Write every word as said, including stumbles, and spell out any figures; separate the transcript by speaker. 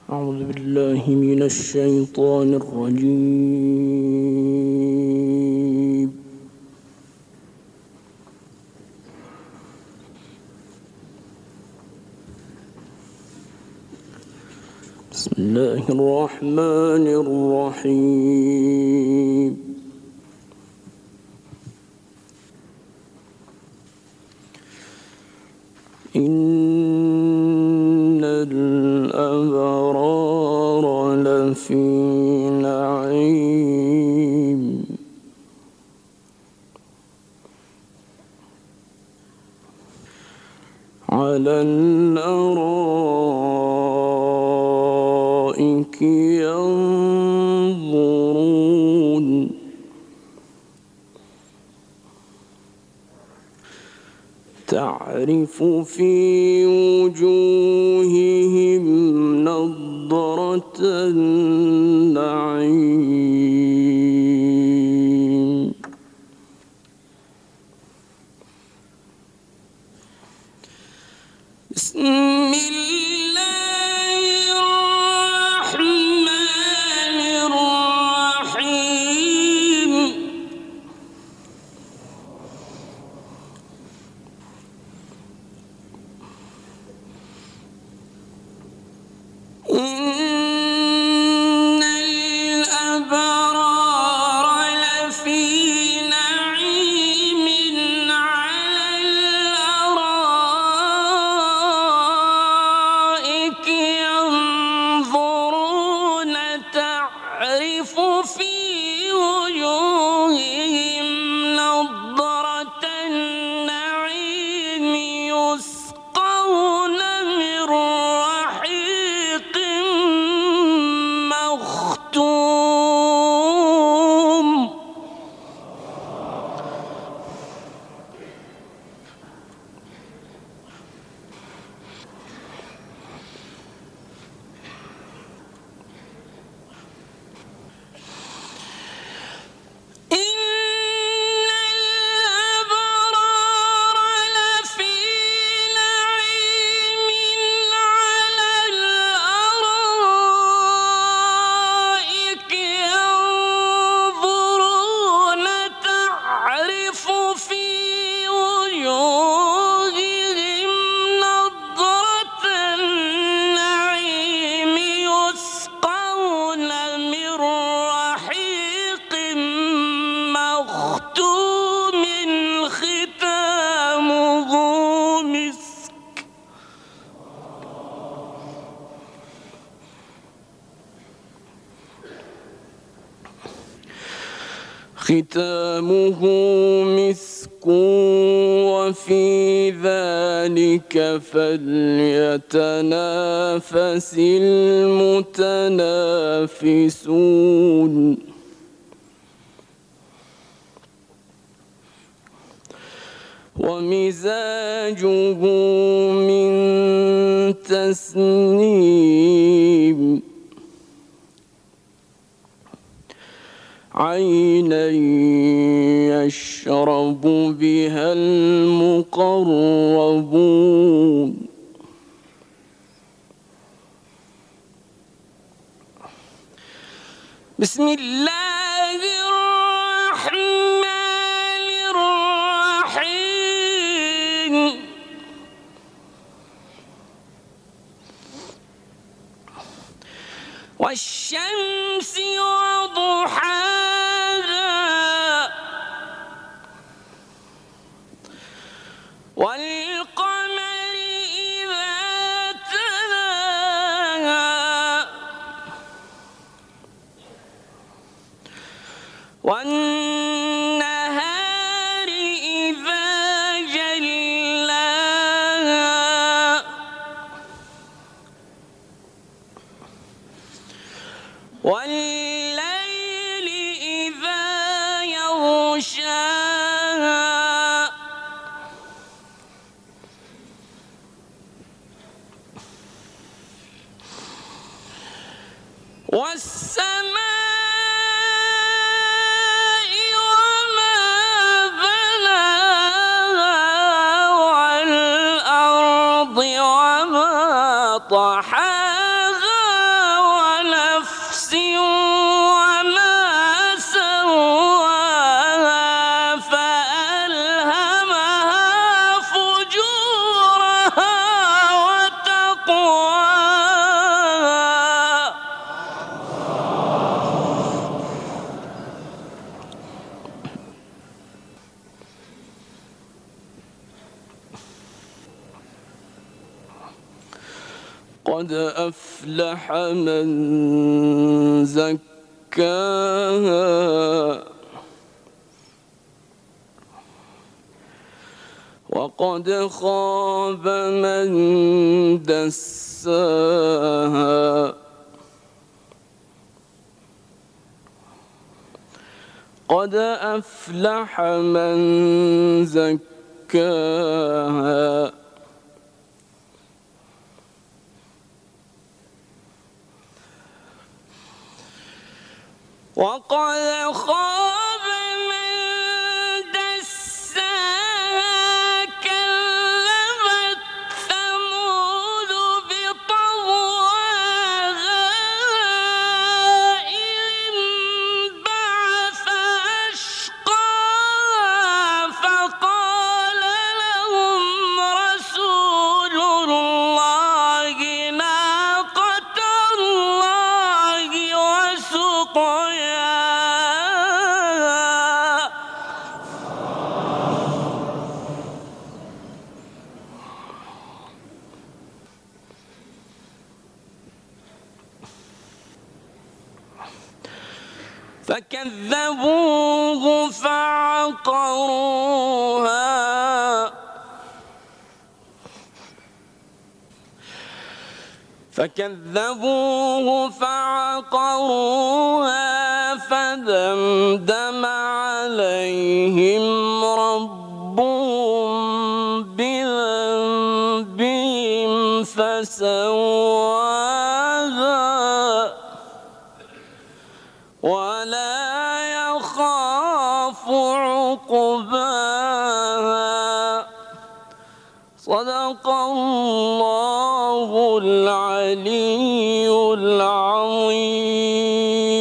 Speaker 1: أعوذ بالله من الشيطان الرجيم. بسم الله الرحمن الرحيم. إن الأبرار لفي نعيم على الأرائك ينظرون تعرف في وجوههم نضرة النعيم بسم الله الرحمن الرحيم. إن الأبرار لفي نعيم على الأرائك ينظرون تعرف في وجوههم نضرة النعيم يسقون من رحيق مختوم إن الأبرار لفي نعيم على الأرائك ينظرون تعرف في وجوههم نضرة النعيم يسقون من رحيق مختوم ختامه مسك ختامه مسك وفي ذلك فليتنافس المتنافسون ومزاجه من تسنيم عينا يشرب بها المقربون بسم الله الرحمن الرحيم. والشمس وضحاها والقمر إذا تلاها والنهار إذا جلاها والليل إذا يغشاها والسماء وما بناها والأرض وما طحاها قد أفلح من زكاها وقد خاب من دساها قد أفلح من زكاها وقد خاب من دساها كذبت ثمود بطغواها إذ انبعث أشقاها فقال لهم رسول الله ناقة الله وسقياها فكذبوه فعقروها فكذبوه فعقروها فدمدم عليهم ربهم بذنبهم فسواها ولا يخاف عقباها صدق الله العلي العظيم.